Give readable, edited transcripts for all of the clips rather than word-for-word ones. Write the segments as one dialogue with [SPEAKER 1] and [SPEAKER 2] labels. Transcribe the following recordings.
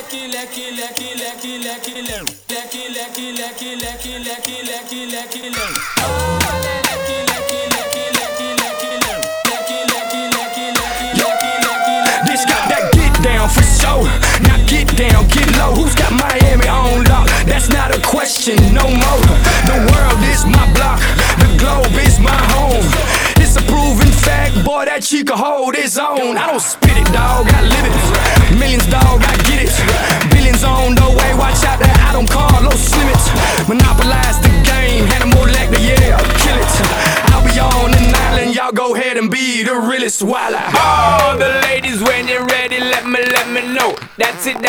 [SPEAKER 1] This got that get down for sure. Now get down, get low. Who's got Miami on lock? That's not a question no more. The world is my block, the globe is my home. It's a proven fact, boy, that she can hold his own. I don't spit it, dog, I live it. Millions, dog, I get it. Billions on the way, watch out that I don't call no limits. Monopolize the game, Hannibal Lecter, yeah, I'll kill it. I'll be on an island, y'all go ahead and be the realest while I.
[SPEAKER 2] All the ladies, when you're ready, let me know. That's it,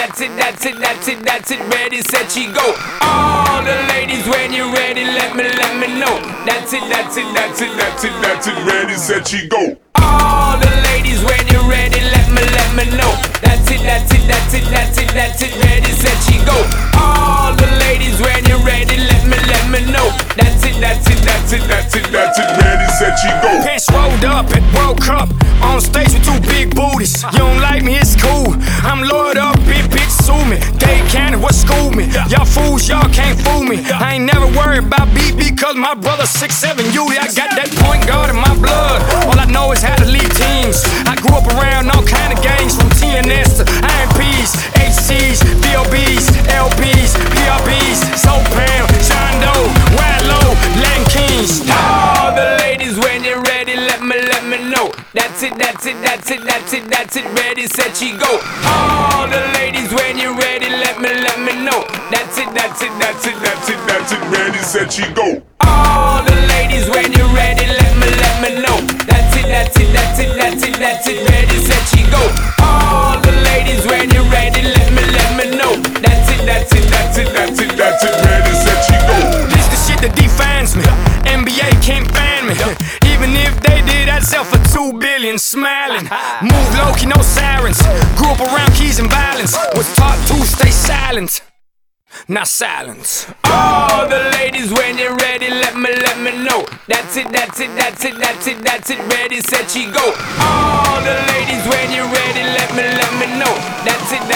[SPEAKER 2] ready, set, she go. All the ladies, when you're ready, let me know. That's it, ready, set, she go. All the ladies, when you're ready, let me know. That's it, ready, set, she go. All the ladies, when you're ready, let me know. That's it, ready, set, she go.
[SPEAKER 1] Pants rolled up at World Cup, on stage with two big booties. You don't like me, it's cool. I'm loaded up, bitch, sue me. Dade County, what school me? Y'all fools, y'all can't fool me. I ain't never worried about BB, cause my brother's 6'7" Uli. I got that point guard in my blood. All I know is how to lead teams. I grew up around all kind of gangs, from TNS to IMPs, HCs, DOBs, LBs, PRBs, Soul Pound, John Doe, Wild Low, Latin Kings.
[SPEAKER 2] All the ladies, when you're ready, let me know. That's it, ready, set, she go. All the ladies, when you're ready, let me know. That's it, ready, set, she go. All the ladies, when you're ready, let me know. That's it, ready, set, she go. All the ladies, when you're ready, let me know. That's it, ready, set, she go.
[SPEAKER 1] This the shit that defines me. NBA can't ban me. Even if they did, I'd sell for $2 billion. Smiling, move low key, no sirens. Grew up around keys and violence. Was taught to stay silent, not silence.
[SPEAKER 2] All the ladies, when you're ready, let me know. That's it, ready, set, she go. All the ladies, when you're ready, let me know. That's it,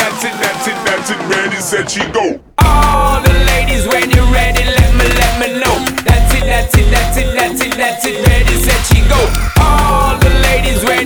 [SPEAKER 2] ready, set, she go. All the ladies, when you're ready, let me know. That's it, ready, set, she go. All the ladies, when